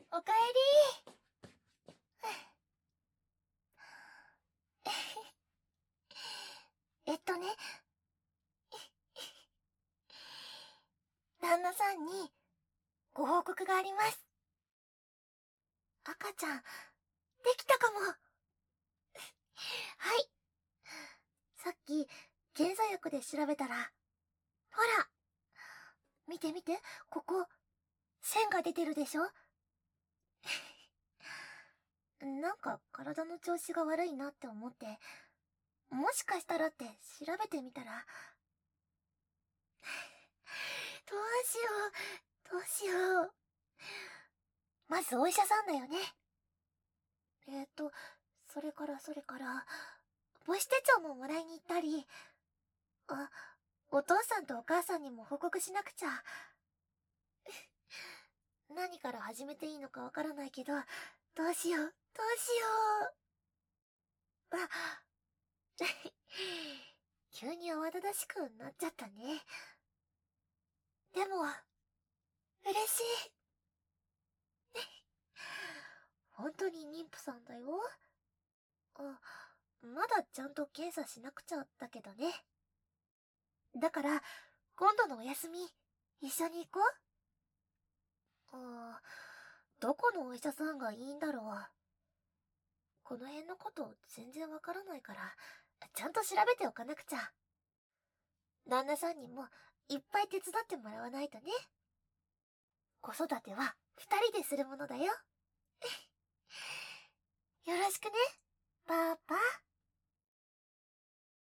おかえり。旦那さんにご報告があります。赤ちゃん、できたかも。はい。さっき、検査薬で調べたら、ほら、見て見て、ここ、線が出てるでしょ。なんか体の調子が悪いなって思って、もしかしたらって調べてみたら、どうしよう、どうしよう。まずお医者さんだよね。それから、母子手帳ももらいに行ったり、お父さんとお母さんにも報告しなくちゃ。何から始めていいのかわからないけど、どうしよう、どうしよう。急に慌ただしくなっちゃったね。でも、嬉しい。本当に妊婦さんだよ。まだちゃんと検査しなくちゃだけどね。だから、今度のお休み、一緒に行こう。どこのお医者さんがいいんだろう。この辺のこと全然わからないから、ちゃんと調べておかなくちゃ。旦那さんにもいっぱい手伝ってもらわないとね。子育ては二人でするものだよ。よろしくね、パパ。